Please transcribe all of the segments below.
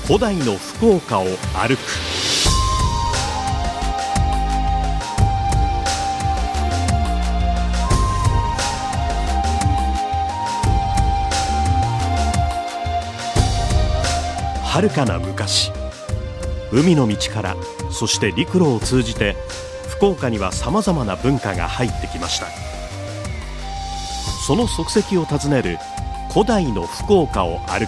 古代の福岡を歩く。遥かな昔、海の道からそして陸路を通じて福岡にはさまざまな文化が入ってきました。その足跡を訪ねる古代の福岡を歩く。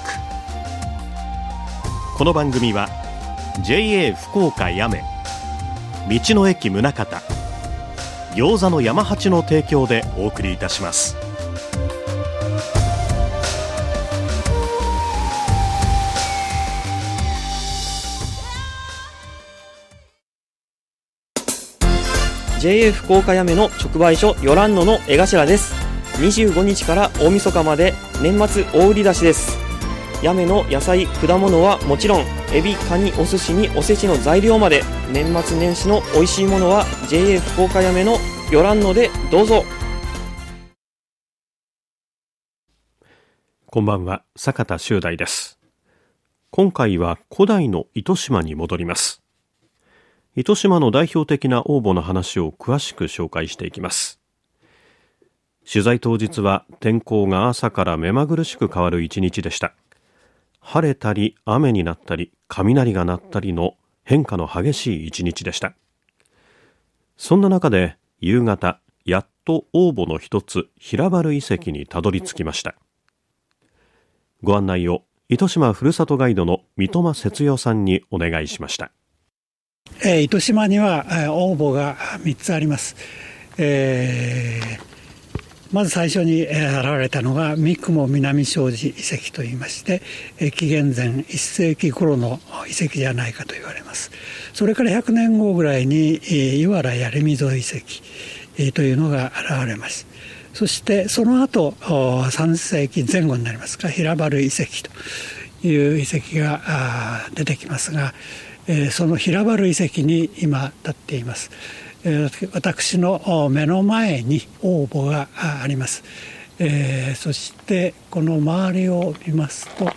この番組は JA 福岡八女、道の駅宗像、餃子の山八の提供でお送りいたします。 JA 福岡八女の直売所ヨランノの江頭です。25日から大晦日まで年末大売り出しです。八女の野菜果物はもちろん、エビカニお寿司におせちの材料まで、年末年始の美味しいものは JA 福岡八女のヨランノでどうぞ。 こんばんは、坂田修大です。今回は古代の糸島に戻ります。糸島の代表的な応募の話を詳しく紹介していきます。取材当日は天候が朝から目まぐるしく変わる一日でした。晴れたり雨になったり雷が鳴ったりの変化の激しい一日でした。そんな中で夕方、やっと応募の一つ、平原遺跡にたどり着きました。ご案内を糸島ふるさとガイドの三笘節代さんにお願いしました。 糸島には応募が3つあります。まず最初に現れたのが三雲南庄司遺跡といいまして、紀元前1世紀頃の遺跡じゃないかと言われます。それから100年後ぐらいに湯原槍溝遺跡というのが現れます。そしてその後3世紀前後になりますか、平原遺跡という遺跡が出てきますが、その平原遺跡に今立っています。私の目の前に応募があります。そしてこの周りを見ますと、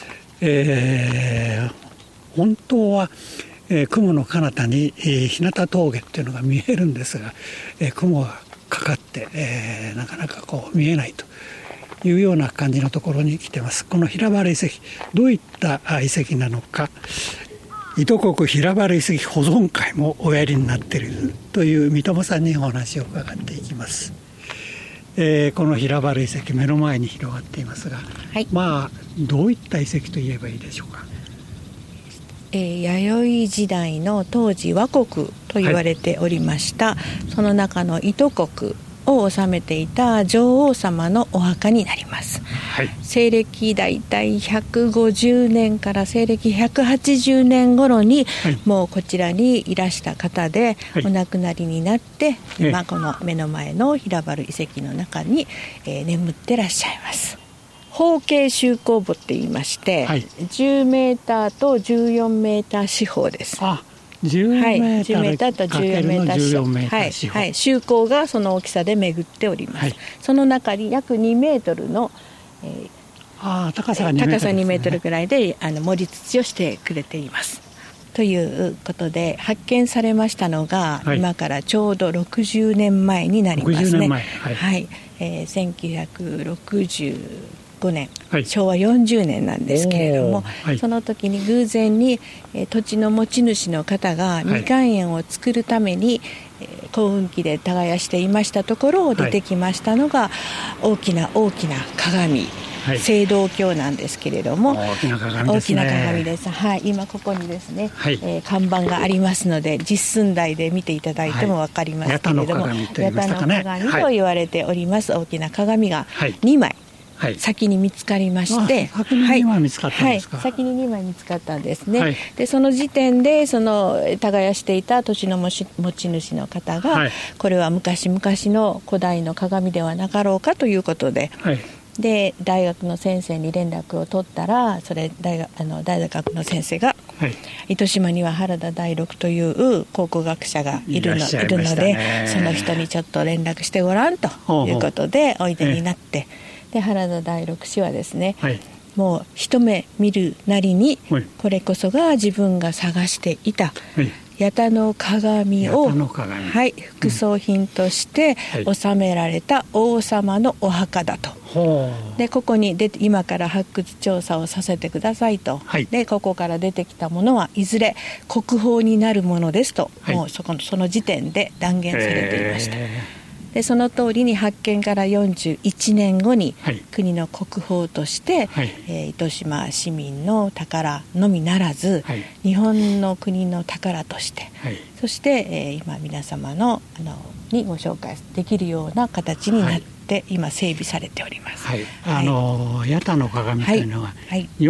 本当は雲の彼方に日向峠っていうのが見えるんですが、雲がかかって、なかなかこう見えないというような感じのところに来てます。この平原遺跡、どういった遺跡なのか、糸国平原遺跡保存会もおやりになっているという三笘さんにお話を伺っていきます。この平原遺跡、目の前に広がっていますが、はい、どういった遺跡と言えばいいでしょうか。 弥生時代の当時倭国と言われておりました、はい、その中の糸国を治めていた女王様のお墓になります。はい、西暦だいたい150年から西暦180年頃に、はい、もうこちらにいらした方で、はい、お亡くなりになって、今この目の前の平原遺跡の中に、眠ってらっしゃいます。方形周口墓って言いまして、はい、10メーターと14メーター四方です。 10メーターと14メーター四方、はい、周口がその大きさで巡っております。はい、その中に約2メートルの、 高さ2 メートルぐらいで盛り土をしてくれています。ということで発見されましたのが、はい、今からちょうど60年前になりますね。 60年前、 1965年、はい、昭和40年なんですけれども、はい、その時に偶然に土地の持ち主の方がみかん園を作るために、耕運機で耕していましたところ出てきましたのが、大きな鏡、青銅鏡なんですけれども、 大きな鏡です。はい、今ここにですね、看板がありますので実寸大で見ていただいても分かりますけれども、八田の鏡と言われております、大きな鏡が2枚、先に見つかりまして、 先に2枚見つかったんですか。 先に2枚見つかったんですね。でその時点でその耕していた土地の持ち主の方が、これは昔々の古代の鏡ではなかろうかということで、で大学の先生に連絡を取ったら、それ大学の先生が、糸島には原田大六という考古学者がいるので、その人にちょっと連絡してごらんということでおいでになって、で原田大六氏はですね、 もう一目見るなりに、 はい、 これこそが自分が探していた、はい、八田の鏡を、はい、副葬品として納められた王様のお墓だと、でここに今から発掘調査をさせてくださいと、はい、でここから出てきたものはいずれ国宝になるものですと、はい、もうその時点で断言されていました。でその通りに発見から41年後に、はい、国の国宝として、はい、糸島市民の宝のみならず、はい、日本の国の宝として、はい、そして、今皆様にご紹介できるような形になって、はい、今整備されております。はい、 八田の鏡というのは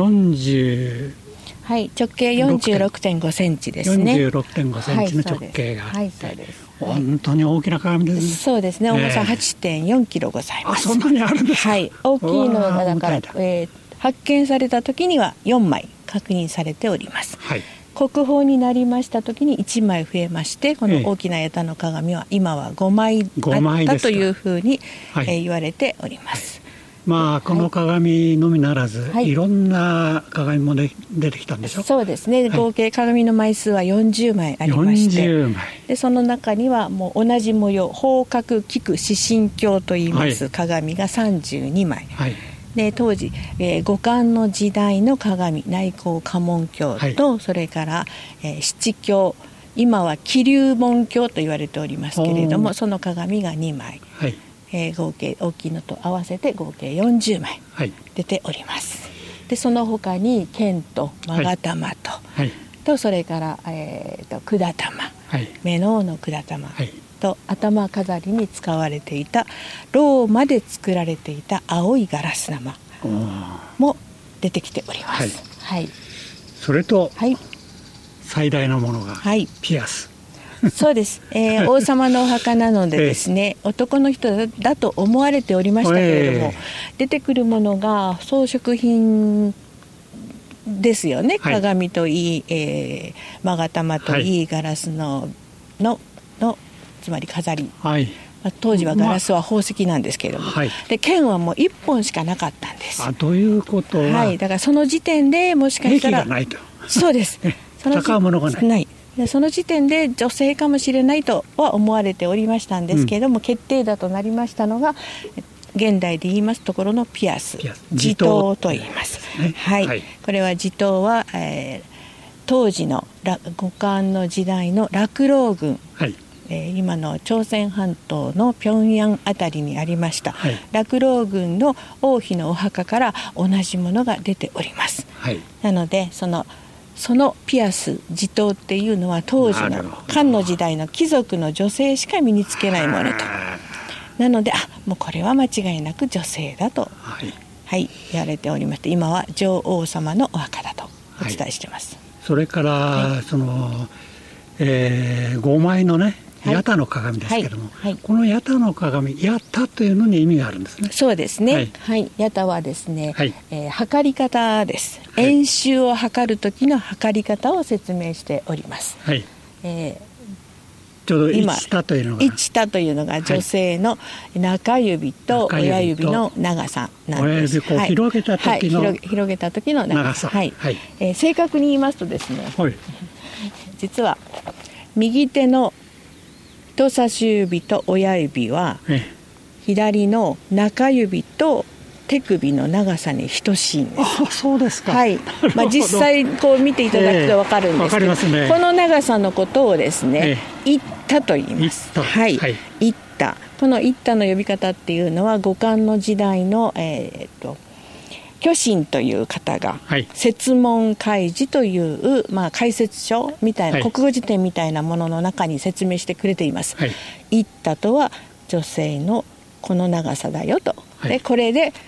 40、 はい、直径 46.5 センチですね。 46.5 センチの直径があって、はい、そうです。本当に大きな鏡ですね。 そうですね、重さ 8.4 キロございます。 そんなにあるんですか。 はい、大きいのがだから、発見された時には4枚確認されております。はい、国宝になりました時に1枚増えまして、この大きな八田の鏡は今は5枚あったというふうに、言われております。 まあ、この鏡のみならず、はい、いろんな鏡も出てきたんでしょ。 そうですね、合計鏡の枚数は40枚ありまして、40枚でその中にはもう同じ模様、宝覚菊四神鏡といいます鏡が32枚、はい、で当時、五冠の時代の鏡、内光家紋鏡と、はい、それから、七鏡、今は桐龍門鏡と言われておりますけれども、その鏡が2枚、はい、合計大きいのと合わせて合計40枚出ております。はい、でその他に剣と勾玉と、はい、とそれから、管玉、はい、目の王の管玉、はい、と頭飾りに使われていたローマで作られていた青いガラス玉も出てきております。はいはい、 それと、はい、最大のものが、はい、ピアス。 そうです、王様のお墓なのでですね、男の人だと思われておりましたけれども、出てくるものが装飾品ですよね。はい、鏡といい、勾玉といい、ガラスのつまり飾り、はい、当時はガラスは宝石なんですけれども、はい、で剣はもう1本しかなかったんです。 ということは、 はい、だからその時点でもしかしたら兵器がないと。 そうです戦うものがない。 でその時点で女性かもしれないとは思われておりましたんですけれども、決定打となりましたのが現代で言いますところのピアス、地頭と言います。はいはい、これは地頭は、当時の五冠の時代の落老軍、はい、今の朝鮮半島の平壌あたりにありました、はい、落老軍の王妃のお墓から同じものが出ております。はい、なのでそのピアス、地頭っていうのは当時の漢の時代の貴族の女性しか身につけないものと。なのでもうこれは間違いなく女性だと、はいはい、言われておりまして、今は女王様のお墓だとお伝えしています。はい、 それから、はい、5枚のね、八田の鏡ですけども、はいはい、この八田の鏡、八田というのに意味があるんですね。 そうですね、はいはい、八田はですね、はい、測り方です。円周を測る時の測り方を説明しております。はい、 ちょうど一田というのが、 一田というのが女性の中指と親指の長さなんです。 親指を広げた時の、はい、広げた時の長さ、はいはい、正確に言いますとですね、はい、実は右手の人差し指と親指は左の中指と手首の長さに等しいんです。 そうですか。 はい。実際こう見ていただくと分かるんですけど、ね、この長さのことをですね、一田と言います。はい。一田。この一田の呼び方っていうのは五冠の時代の巨神という方が、はい、説問開示という、解説書みたいな、はい、国語辞典みたいなものの中に説明してくれています。はい、一田とは女性のこの長さだよと。はい、でこれで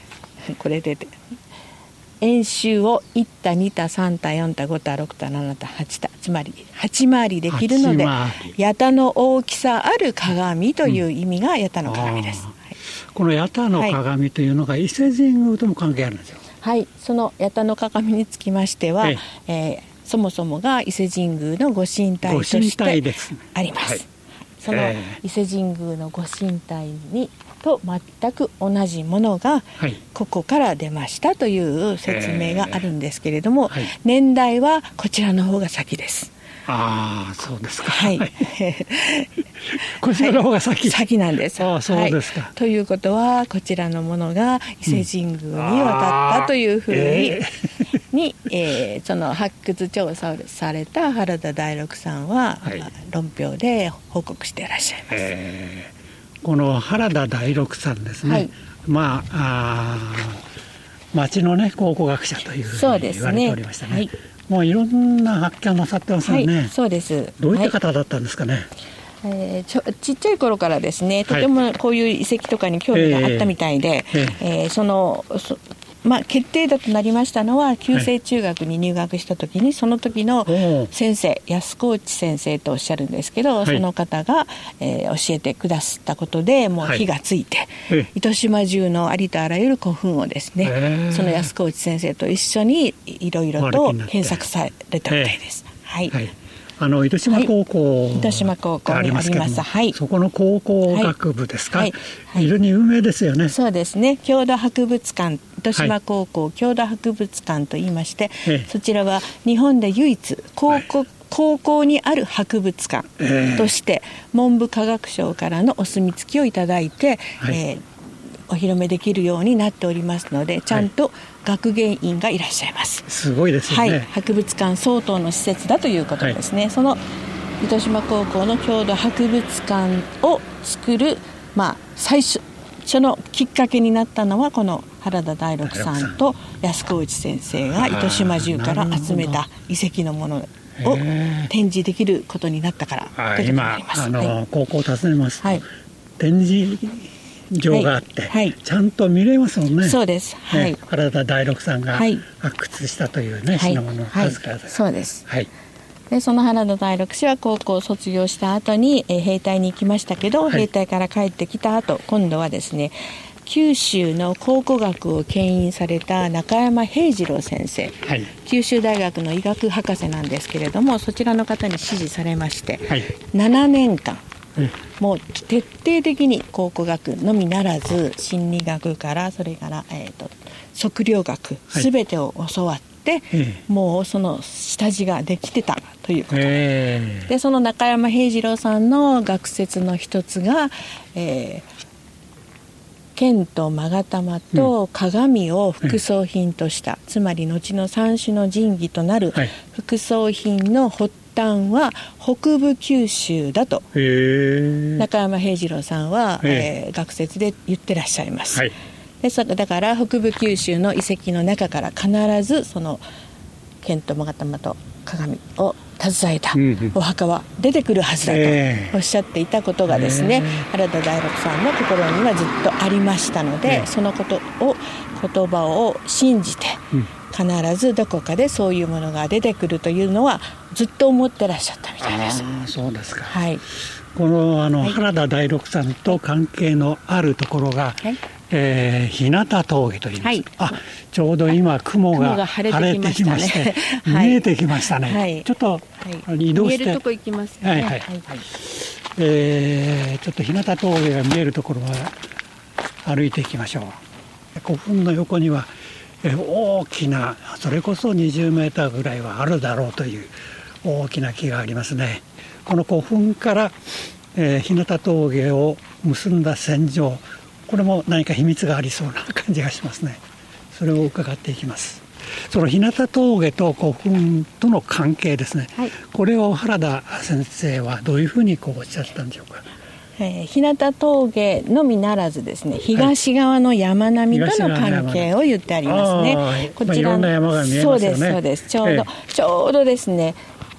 円周を1田2田3田4田5田6田7田8田、つまり8回りできるので、八田の大きさある鏡という意味が八田の鏡です。はい、 この八田の鏡というのが伊勢神宮とも関係あるんですよ。 はい、その八田の鏡につきましては、そもそもが伊勢神宮のご神体としてあります。 その伊勢神宮のご神体にと全く同じものがここから出ましたという説明があるんですけれども、年代はこちらの方が先です。 ああ、そうですか。 はい。 こちらの方が先。 先なんです。 ああ、そうですか。 ということはこちらのものが伊勢神宮に渡ったというふうに、その発掘調査をされた原田大六さんは、論評で報告していらっしゃいます。 この原田大六さんですね。町のね考古学者というふうに言われておりましたね。もういろんな発見なさってますよね。 そうです。 どういった方だったんですかね。 ちっちゃい頃からですね、とてもこういう遺跡とかに興味があったみたいで、決定打となりましたのは旧制中学に入学した時に、その時の先生、安河内先生とおっしゃるんですけど、その方が、教えてくださったことでもう火がついて、糸島中のありとあらゆる古墳をですね、その安河内先生と一緒にいろいろと検索されたみたいです。 糸島高校がありますけども、 そこの高校学部ですか。非常に有名ですよね。 そうですね。郷土博物館、糸島高校郷土博物館といいまして、そちらは日本で唯一高校にある博物館として文部科学省からのお墨付きをいただいて、お披露目できるようになっておりますので、ちゃんと学芸員がいらっしゃいます。 すごいですよね。 博物館相当の施設だということですね。その糸島高校の郷土博物館を作る、最初のきっかけになったのはこの原田大六さんと安河内先生が糸島中から集めた遺跡のものを展示できることになったからということになります。 今高校を訪ねますと、展示場があって、ちゃんと見れますもんね。 そうです。 原田大六さんが発掘したというね、品物の数々。 そうです。でその原田大六氏は高校を卒業した後に、兵隊に行きましたけど、兵隊から帰ってきた後、今度はですね、九州の考古学を牽引された中山平次郎先生、九州大学の医学博士なんですけれども、そちらの方に指示されまして、7年間もう徹底的に考古学のみならず心理学からそれから、測量学すべてを教わって、もうその下地ができてたということで、その中山平次郎さんの学説の一つが、剣と勾玉と鏡を副葬品とした、つまり後の三種の神器となる副葬品の発端は北部九州だと中山平次郎さんは、学説で言ってらっしゃいます。でだから北部九州の遺跡の中から必ずその剣と勾玉と鏡を携えたお墓は出てくるはずだとおっしゃっていたことがですね、原田大六さんの心にはずっとありましたので、その言葉を信じて、必ずどこかでそういうものが出てくるというのはずっと思ってらっしゃったみたいです。 そうですか。この原田大六さんと関係のあるところが、日向峠といいます。ちょうど今雲が晴れてきまして見えてきましたね。ちょっと移動して見えるとこ行きますよね。 ちょっと日向峠が見えるところまで歩いていきましょう。古墳の横には大きな、それこそ20メーターぐらいはあるだろうという大きな木がありますね。この古墳から、日向峠を結んだ線上、これも何か秘密がありそうな感じがしますね。それを伺っていきます。その日向峠と古墳との関係ですね、これを原田先生はどういうふうにおっしゃったんでしょうか。 日向峠のみならずですね、東側の山並みとの関係を言ってありますね。 こちら、いろんな山が見えますよね。 そうです。ちょうどですね、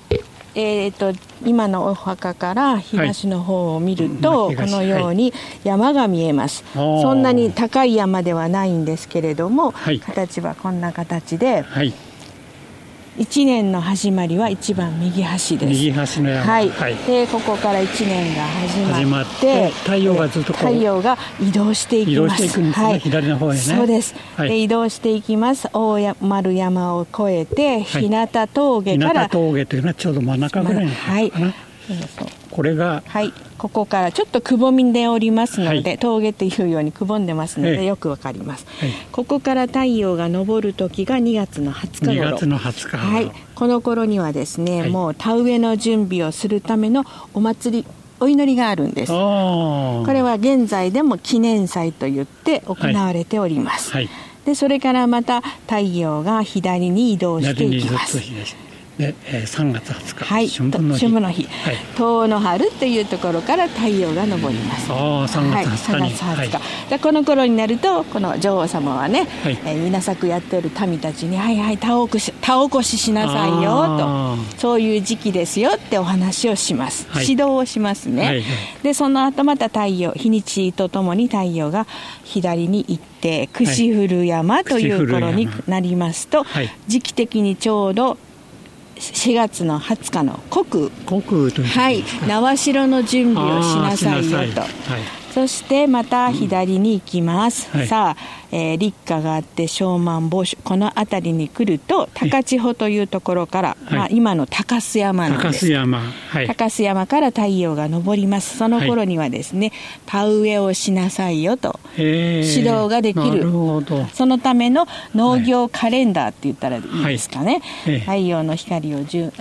今のお墓から東の方を見ると、このように山が見えます。そんなに高い山ではないんですけれども、形はこんな形で、1年の始まりは一番右端です。 右端の山、 でここから1年が始まって太陽がずっと太陽が移動していきます。 移動していくんですね、左の方へね。 そうです。で移動していきます。大丸山を越えて日向峠から、 日向峠というのはちょうど真ん中ぐらいになるかな。 これが、 はい、ここからちょっとくぼみでおりますので、峠というようにくぼんでますので、よくわかります、ここから太陽が昇る時が2月の20日頃、 2月の20日頃、 はい、この頃にはですね、もう田植えの準備をするためのお祭り、お祈りがあるんです。これは現在でも記念祭といって行われております、でそれからまた太陽が左に移動していきます。 で3月20日、 はい、春分の日、冬の春というところから太陽が昇ります。 3月20日に、 でこの頃になるとこの女王様はね、稲作やっている民たちに田起こししなさいよと、そういう時期ですよってお話をします、指導をしますね、でその後また日にちとともに太陽が左に行って櫛古山という頃になりますと、時期的にちょうど4月の20日の穀雨という、縄代の準備をしなさいよと、そしてまた左に行きます、さあ、立夏があって小満房主、この辺りに来ると高千穂というところから、今の高須山なんです。高須山から太陽が昇ります。その頃にはですね、田植えをしなさいよと指導ができる、そのための農業カレンダーって言ったらいいですかね、太陽の光を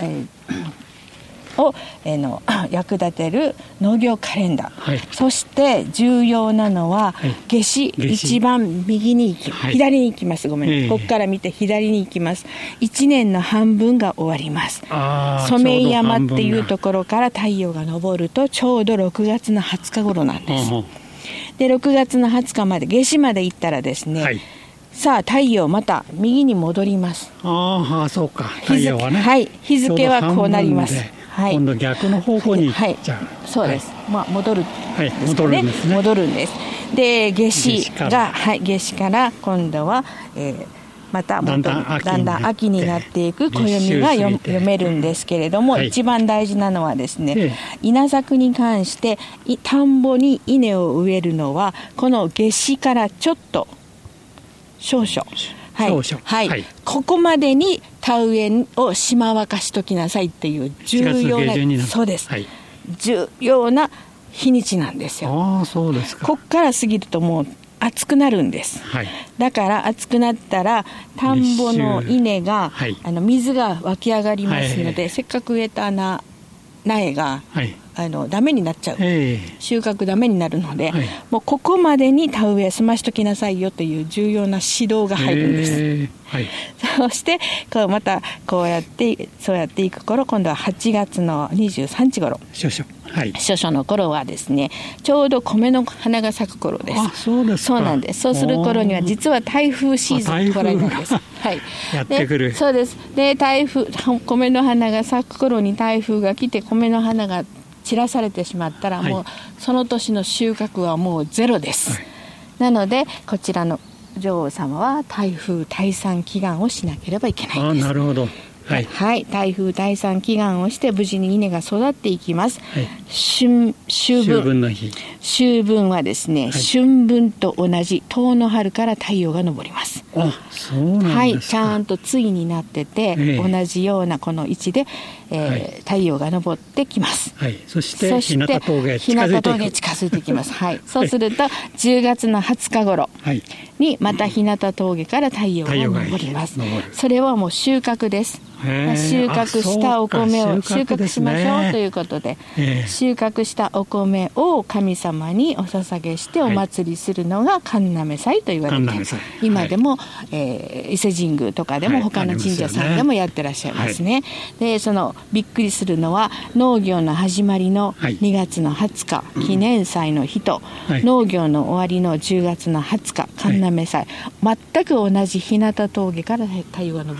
役立てる農業カレンダー、そして重要なのは夏至、一番右に左に行きます。ここから見て左に行きます。1年の半分が終わります。染井山っていうところから太陽が昇るとちょうど6月の20日頃なんです。で6月の20日まで夏至まで行ったらですね、さあ太陽また右に戻ります。 そうか、太陽はね、 日付はこうなります。 今度逆の方向に、 そうです、戻るんですね、戻るんです。で夏至から今度は、まただんだん秋になっていく暦が読めるんですけれども、一番大事なのはですね、稲作に関して田んぼに稲を植えるのはこの夏至からちょっと少々、ここまでに田植えをしまわかしときなさいっていう重要な、そうです、重要な日にちなんですよ。 そうですか。 こっから過ぎるともう暑くなるんです、だから暑くなったら田んぼの稲が、水が湧き上がりますので、せっかく植えた苗が、ダメになっちゃう、収穫ダメになるので、もうここまでに田植え済ましときなさいよという重要な指導が入るんです、そしてまたそうやっていく頃、今度は8月の23日頃、初夏の頃はですね、ちょうど米の花が咲く頃です。そうなんです。そうする頃には実は台風シーズン来られるんです。 やってくる。 そうです。で米の花が咲く頃に台風が来て米の花が散らされてしまったら、もうその年の収穫はもうゼロです、なのでこちらの女王様は台風退散祈願をしなければいけないんです。 なるほど。台風退散祈願をして無事に稲が育っていきます、秋分の日、秋分はですね、春分と同じ冬の春から太陽が昇ります。 そうなんですか。 ちゃんと対になってて、同じようなこの位置で、太陽が昇ってきます、 そして日向峠近づいてきますそうすると10月の20日頃にまた日向峠から太陽が昇ります。それはもう収穫です。収穫したお米を収穫しましょうということで、収穫したお米を神様にお捧げしてお祭りするのが神嘗祭と言われて、今でも、伊勢神宮とかでも他の神社さんでもやってらっしゃいますね。でそのびっくりするのは、農業の始まりの2月の20日、記念祭の日と、農業の終わりの10月の20日神嘗祭、全く同じ日向峠から太陽が昇るんです。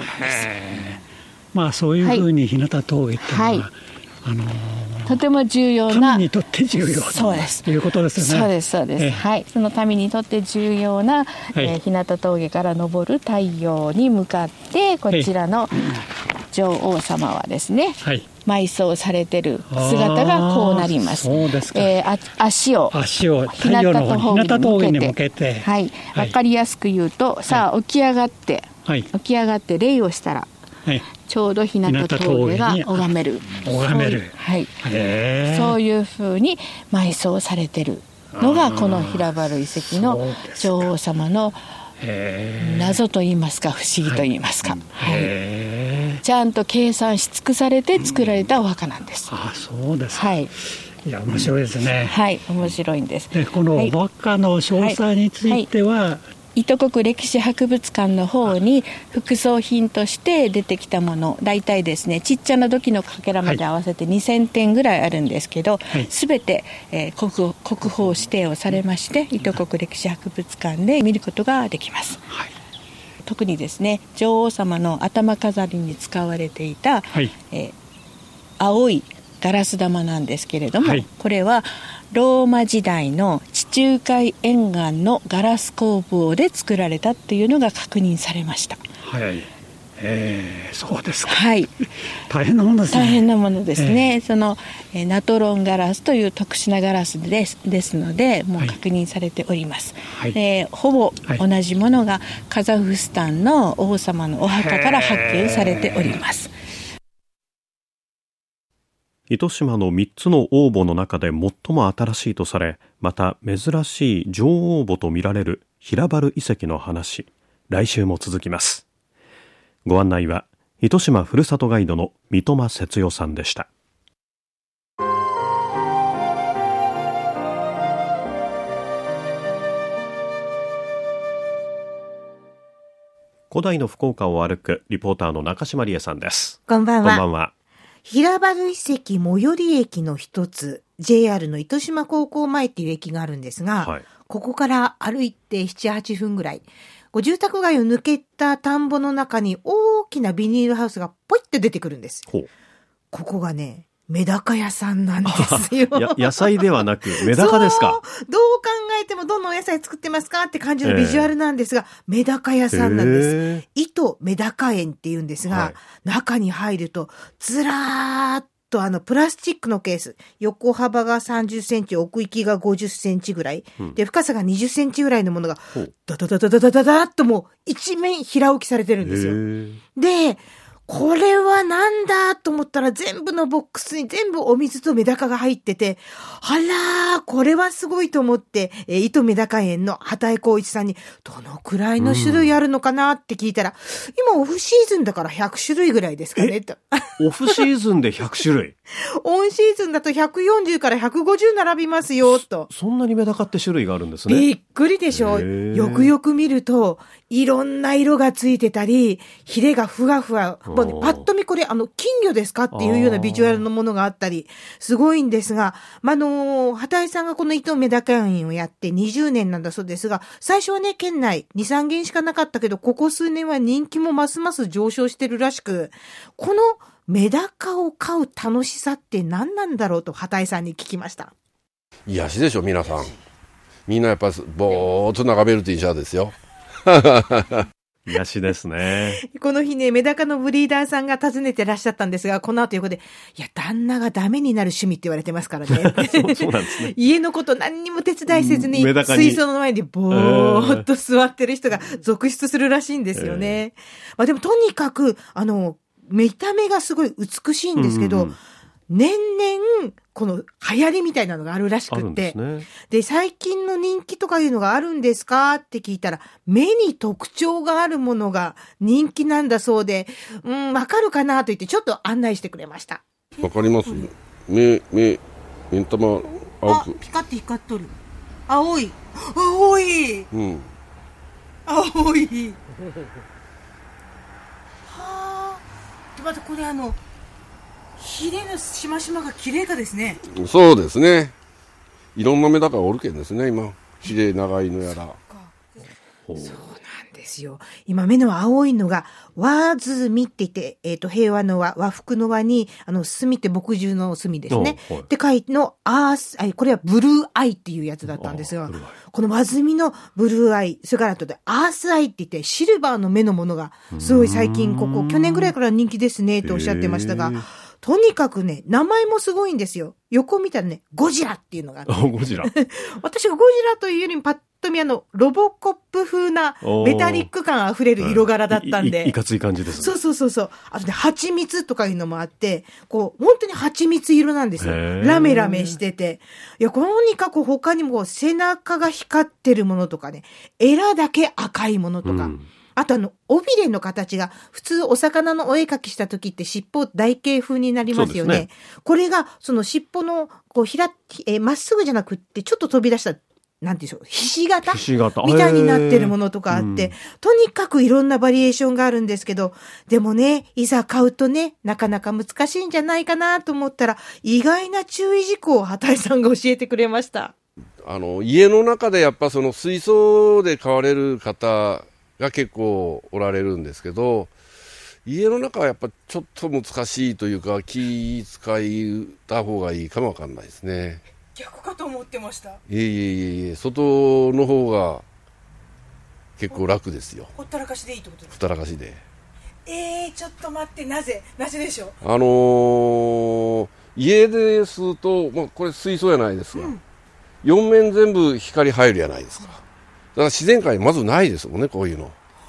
そういうふうに日向峠っていうのは、 とても重要な、 民にとって重要ということですよね。 そうです、その民にとって重要な、日向峠から昇る太陽に向かって、こちらの女王様はですね、埋葬されている姿がこうなります。足を日向峠に向けて、分かりやすく言うと、さあ起き上がって礼をしたらちょうど日向峠が拝める。はい。そういうふうに埋葬されてるのがこの平原遺跡の女王様の謎といいますか不思議といいますか、ちゃんと計算し尽くされて作られたお墓なんです。 そうですか。 はい。 いや面白いですね。 はい、面白いんです。 でこのお墓の詳細については、 糸国歴史博物館の方に副葬品として出てきたもの、大体ですね、ちっちゃな土器のかけらまで合わせて2000点ぐらいあるんですけど、すべて、国宝指定をされまして、糸国歴史博物館で見ることができます。特にですね、女王様の頭飾りに使われていた、青いガラス玉なんですけれども、これはローマ時代の地中海沿岸のガラス工房で作られたというのが確認されました。 そうですか。大変なものですね。 大変なものですね。そのナトロンガラスという特殊なガラスですので、もう確認されております。ほぼ同じものがカザフスタンの王様のお墓から発見されております。 糸島の3つの王墓の中で最も新しいとされ、また珍しい女王墓とみられる平原遺跡の話、来週も続きます。ご案内は糸島ふるさとガイドの三笘節代さんでした。古代の福岡を歩くリポーターの中島理恵さんです。 こんばんは。 こんばんは。 平原遺跡最寄り駅の一つ、JR の糸島高校前っていう駅があるんですが、ここから歩いて7、8分ぐらい、住宅街を抜けた田んぼの中に大きなビニールハウスがポイって出てくるんです。ここがね、メダカ屋さんなんですよ。 野菜ではなくメダカですか。 どう考えてもどんなお野菜作ってますかって感じのビジュアルなんですが、メダカ屋さんなんです。糸メダカ園っていうんですが、中に入るとずらーっとプラスチックのケース、横幅が30センチ、奥行きが50センチぐらい、で深さが20センチぐらいのものがダダダダダダダダっともう一面平置きされてるんですよ。でこれはなんだと思ったら全部のボックスに全部お水とメダカが入ってて、あらー、これはすごいと思って、糸メダカ園の畑井光一さんにどのくらいの種類あるのかなって聞いたら、今オフシーズンだから100種類ぐらいですかねと。 オフシーズンで100種類オンシーズンだと140から150並びますよと。 そんなにメダカって種類があるんですね。 びっくりでしょ。よくよく見るといろんな色がついてたり、ヒレがふわふわ、パッと見これ金魚ですかっていうようなビジュアルのものがあったりすごいんですが、畑井さんがこの糸メダカ園をやって20年なんだそうですが、最初はね県内 2,3 軒しかなかったけど、ここ数年は人気もますます上昇してるらしく、このメダカを飼う楽しさって何なんだろうと畑井さんに聞きました。 癒しでしょ皆さん。みんなやっぱぼーっと眺めるといいじゃですよ。 癒しですね。 この日ね、メダカのブリーダーさんが訪ねてらっしゃったんですが、この後横で、いや、旦那がダメになる趣味って言われてますからね。 そうなんですね。 家のこと何にも手伝いせずに、水槽の前にぼーっと座ってる人が続出するらしいんですよね。でもとにかく、見た目がすごい美しいんですけど、年々この流行りみたいなのがあるらしくって、で最近の人気とかいうのがあるんですかって聞いたら、目に特徴があるものが人気なんだそうで、わかるかなと言ってちょっと案内してくれました。 わかります。目ん玉青く、 ピカって光っとる。青い青い、青いはあ。でまたこれヒレのしましまが綺麗かですね。 そうですね。いろんなメダカがおるけんですね今。ヒレ長いのやら。 そうなんですよ。今目の青いのが和墨って言って、平和の和、和服の和に墨って墨汁の墨ですね。って書いてのこれはブルーアイっていうやつだったんですが、この和墨のブルーアイ、それから後でアースアイって言ってシルバーの目のものがすごい最近去年ぐらいから人気ですねとおっしゃってましたが。とにかくね、名前もすごいんですよ。横見たらね、ゴジラっていうのがあって。 ゴジラ。 私がゴジラというよりもパッとと見ロボコップ風なメタリック感あふれる色柄だったんで。 いかつい感じですね。 そう。あとね、蜂蜜とかいうのもあって、こう、本当に蜂蜜色なんですよ。ラメラメしてて。いや、とにかく他にも背中が光ってるものとかね、エラだけ赤いものとか。あと尾びれの形が、普通お魚のお絵描きした時って尻尾台形風になりますよね。これが、その尻尾の、こう、まっすぐじゃなくって、ちょっと飛び出した、なんていうんでしょう、ひし形みたいになってるものとかあって、とにかくいろんなバリエーションがあるんですけど、でもね、いざ買うとね、なかなか難しいんじゃないかなと思ったら、意外な注意事項を畑井さんが教えてくれました。 家の中でやっぱその水槽で飼われる方が結構おられるんですけど、家の中はやっぱちょっと難しいというか、気使いた方がいいかもわかんないですね。 逆かと思ってました。 いえ、外の方が結構楽ですよ。 ほったらかしでいいってことですか？ ほったらかしで。 ちょっと待って、なぜでしょう？ 家ですると、これ水槽やないですか。4面全部光入るやないですか。だから自然界にまずないですもんね、こういうの。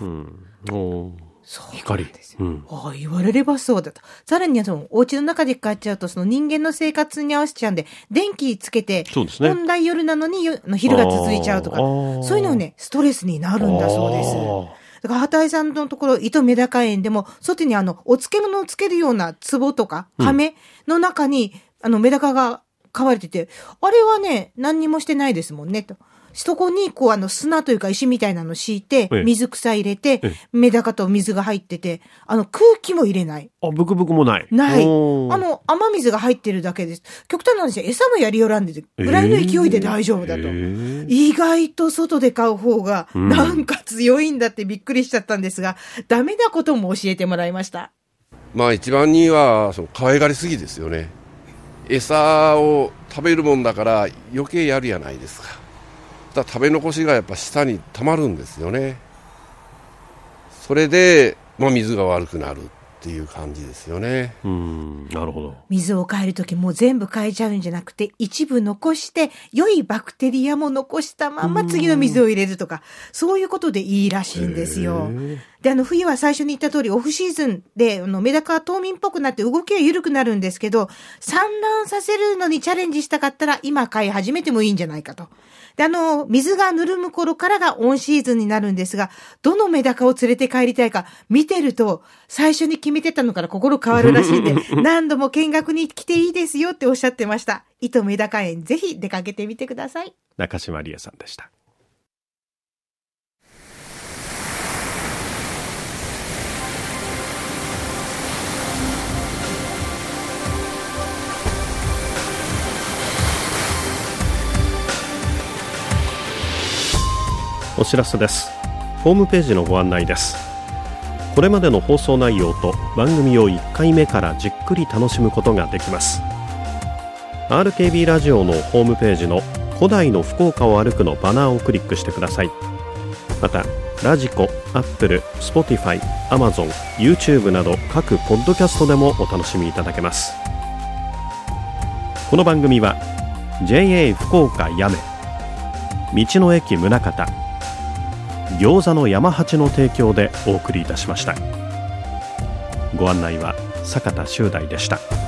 そうなんですよ。言われればそうだと。さらにお家の中で買っちゃうと、その人間の生活に合わせちゃうんで、電気つけて、本来夜なのに昼が続いちゃうとか、そういうのね、ストレスになるんだそうです。だから畑井さんのところ、糸メダカ園でも、外にお漬物をつけるような壺とか、亀の中に、メダカが飼われてて、あれはね、何にもしてないですもんね、と。そこに、砂というか石みたいなの敷いて、水草入れて、メダカと水が入ってて、空気も入れない。 ブクブクもない。 ない。雨水が入ってるだけです。極端なんですよ。餌もやりよらんでて、ぐらいの勢いで大丈夫だと。意外と外で飼う方が、なんか強いんだってびっくりしちゃったんですが、ダメなことも教えてもらいました。 一番には、可愛がりすぎですよね。餌を食べるもんだから余計やるやないですか。食べ残しがやっぱ下に溜まるんですよね。それで、水が悪くなるっていう感じですよね。 なるほど。 水を変えるときもう全部変えちゃうんじゃなくて、一部残して良いバクテリアも残したまま次の水を入れるとか、そういうことでいいらしいんですよ。で、冬は最初に言った通りオフシーズンでメダカは冬眠っぽくなって動きが緩くなるんですけど、産卵させるのにチャレンジしたかったら今飼い始めてもいいんじゃないかと。で、水がぬるむ頃からがオンシーズンになるんですが、どのメダカを連れて帰りたいか見てると、最初に決めてたのから心変わるらしいんで、何度も見学に来ていいですよっておっしゃってました。糸メダカ園、ぜひ出かけてみてください。 中島理恵さんでした。お知らせです。ホームページのご案内です。これまでの放送内容と番組を1回目からじっくり楽しむことができます。 RKB ラジオのホームページの古代の福岡を歩くのバナーをクリックしてください。またラジコ、アップル、スポティファイ、アマゾン、YouTube など各ポッドキャストでもお楽しみいただけます。この番組は JA 福岡やめ、道の駅宗像、餃子の山八の提供でお送りいたしました。ご案内は坂田修大でした。